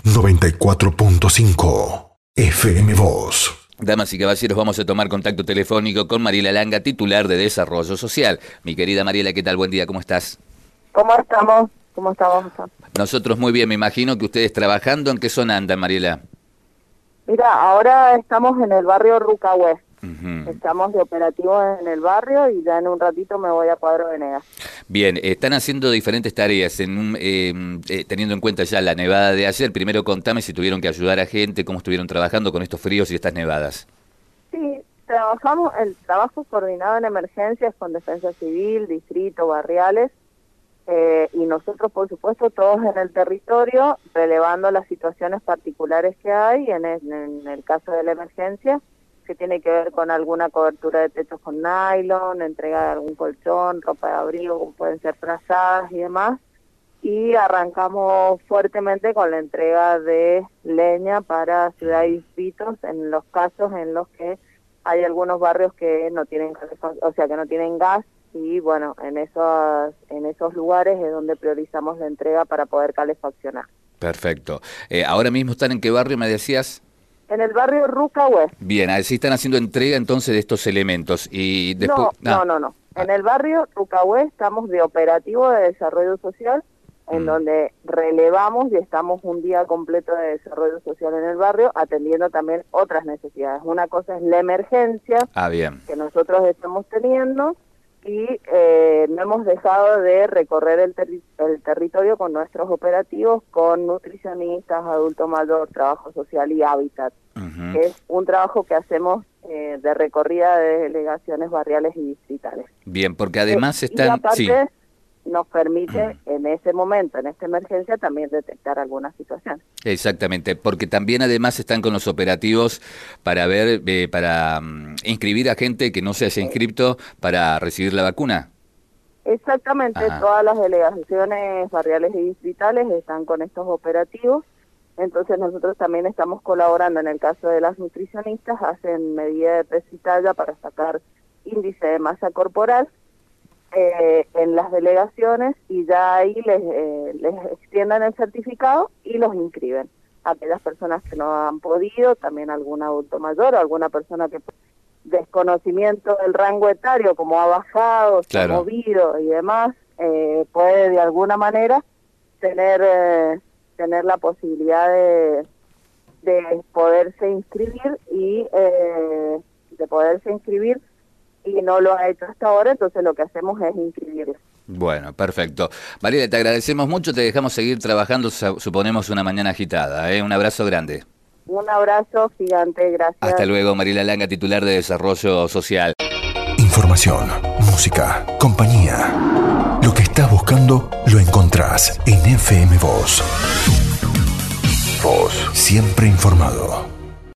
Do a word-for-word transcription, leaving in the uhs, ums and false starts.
noventa y cuatro punto cinco F M Voz. Damas y caballeros, vamos a tomar contacto telefónico con Mariela Langa, titular de Desarrollo Social. Mi querida Mariela, ¿qué tal? Buen día, ¿cómo estás? ¿Cómo estamos? ¿Cómo estamos? Nosotros muy bien, me imagino que ustedes trabajando. ¿En qué zona andan, Mariela? Mira, ahora estamos en el barrio Rucahué. Uh-huh. Estamos de operativo en el barrio y ya en un ratito me voy a Padre Venegas. Bien, están haciendo diferentes tareas, en un, eh, eh, teniendo en cuenta ya la nevada de ayer. Primero contame si tuvieron que ayudar a gente, cómo estuvieron trabajando con estos fríos y estas nevadas. Sí, trabajamos, el trabajo coordinado en emergencias con Defensa Civil, distrito, barriales, eh, y nosotros, por supuesto, todos en el territorio, relevando las situaciones particulares que hay, en el, en el caso de la emergencia, que tiene que ver con alguna cobertura de techos con nylon, entrega de algún colchón, ropa de abrigo, como pueden ser frazadas y demás. Y arrancamos fuertemente con la entrega de leña para ciudad y distritos en los casos en los que hay algunos barrios que no tienen, o sea, que no tienen gas, y bueno, en esos, en esos lugares es donde priorizamos la entrega para poder calefaccionar. Perfecto. Eh, ¿Ahora mismo están en qué barrio, me decías? En el barrio Rucahué. Bien, así están haciendo entrega entonces de estos elementos. y después No, ah. no, no, no. En el barrio Rucahué estamos de operativo de desarrollo social, en mm. donde relevamos y estamos un día completo de desarrollo social en el barrio, atendiendo también otras necesidades. Una cosa es la emergencia ah, bien. que nosotros estamos teniendo, y eh, no hemos dejado de recorrer el, terri el territorio con nuestros operativos, con nutricionistas, adulto mayor, trabajo social y hábitat. Uh-huh. Que es un trabajo que hacemos eh, de recorrida de delegaciones barriales y distritales. Bien, porque además eh, están... Y aparte sí. nos permite en ese momento, en esta emergencia, también detectar algunas situaciones. Exactamente, porque también además están con los operativos para ver, eh, para um, inscribir a gente que no se haya inscrito para recibir la vacuna. Exactamente, Ajá. Todas las delegaciones barriales y distritales están con estos operativos, entonces nosotros también estamos colaborando. En el caso de las nutricionistas, hacen medida de peso y talla para sacar índice de masa corporal, Eh, en las delegaciones, y ya ahí les, eh, les extiendan el certificado y los inscriben. Aquellas personas que no han podido, también algún adulto mayor o alguna persona que desconocimiento del rango etario, como ha bajado, se claro. ha movido y demás, eh, puede de alguna manera tener eh, tener la posibilidad de, de poderse inscribir y eh, de poderse inscribir y no lo ha hecho hasta ahora, entonces lo que hacemos es inscribirlo. Bueno, perfecto. Mariela, te agradecemos mucho, te dejamos seguir trabajando, suponemos una mañana agitada, ¿eh? Un abrazo grande. Un abrazo gigante, gracias. Hasta luego, Mariela Langa, titular de Desarrollo Social. Información, música, compañía. Lo que estás buscando lo encontrás en F M Voz. Voz, siempre informado.